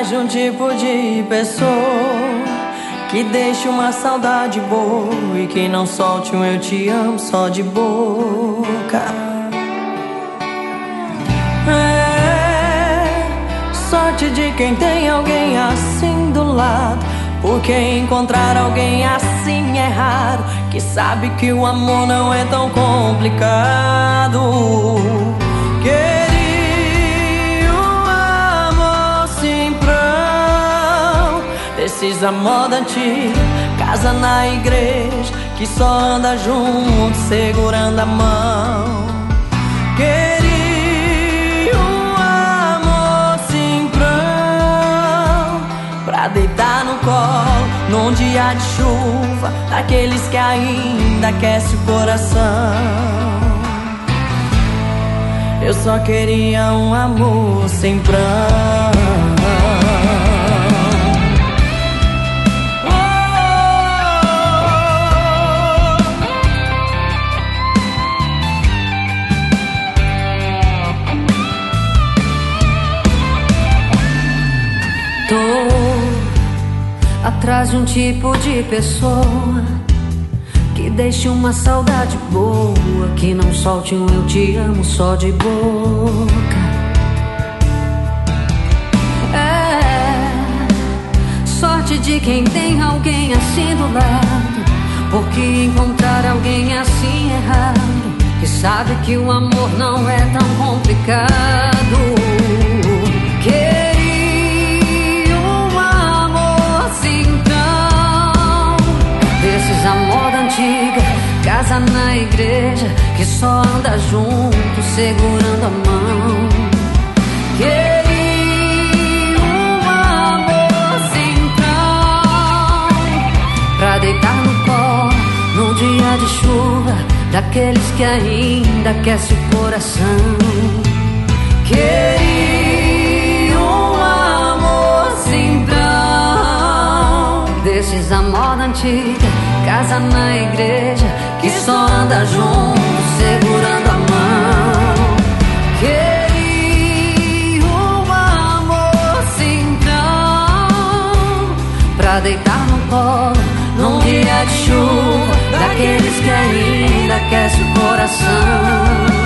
atrás de um tipo de pessoa que deixe uma saudade boa e que não solte um eu te amo só de boca. É sorte de quem tem alguém assim do lado, porque encontrar alguém assim é raro, que sabe que o amor não é tão complicado. Queria um amor simprão, desses a moda antiga, casa na igreja, que só anda junto segurando a mão. Queria um amor simprão, pra deitar no colo num dia de chuva, daqueles que ainda aquece o coração. Eu só queria um amor simprão. Tô atrás de um tipo de pessoa que deixe uma saudade boa, que não solte um eu te amo só de boca. É sorte de quem tem alguém assim do lado, porque encontrar alguém assim é raro, que sabe que o amor não é tão complicado. Desses a moda antiga, casa na igreja, que só anda junto segurando a mão. Queria um amor simprão, pra deitar no colo num dia de chuva, daqueles que ainda aquece o coração. Queria um amor simprão, desses a moda antiga, casa na igreja, que só anda junto segurando a mão. Queria um amor simprão, pra deitar no colo num dia de chuva, daqueles que ainda aquece o coração.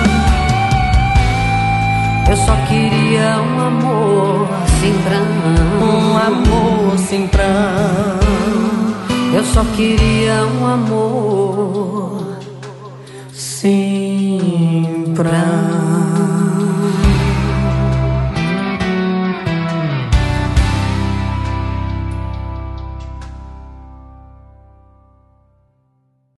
Eu só queria um amor simprão, um amor simprão. Eu só queria um amor simprão.